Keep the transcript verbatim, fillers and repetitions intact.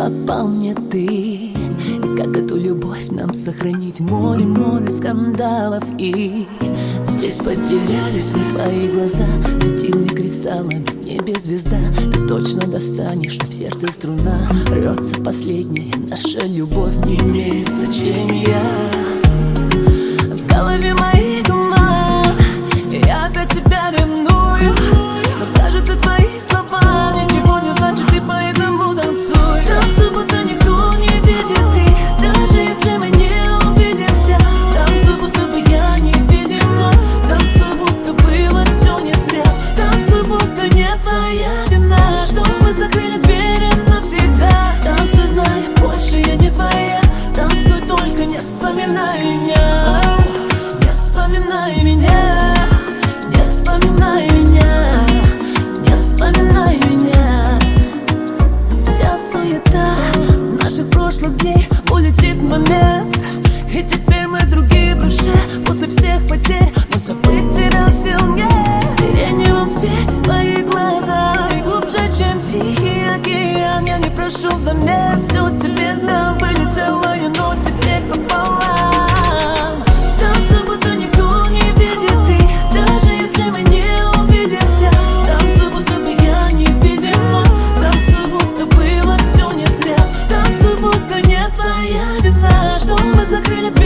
попал мне ты. И как эту любовь нам сохранить? Море, море скандалов. И здесь потерялись мы, твои глаза, светильник кристаллами, в небе звезда. Ты точно достанешь, но в сердце струна рвется последняя. Наша любовь не имеет значения. В голове мои туман, и я опять тебя ревную. Но кажется, твои слова ничего не значат, и поэтому танцуй. Танцуй, будто никто не видит, ты, даже если мы не увидимся. Танцуй, будто бы я невидима. Танцуй, будто было все не зря. Танцуй, будто не твоя вина, что мы закрыли двери навсегда. Танцуй, зная, больше я не твоя. Танцуй, только не вспоминай меня. Не вспоминай меня. Не вспоминай меня. Не вспоминай меня. Вся суета наших прошлых дней улетит в момент. И теперь мы другие в душе. После всех потерь, но забыть тебя сильнее. В сиреневом свете твои глаза, и глубже, чем тихий океан. Я не прошу взамен, все тебе дам. Были целые, но теперь пополам. Танцуй, будто никто не видит, ты, даже если мы не увидимся. Танцуй, будто бы я невидима. Танцуй, будто было все не зря. Танцуй, будто не твоя вина, что мы закрыли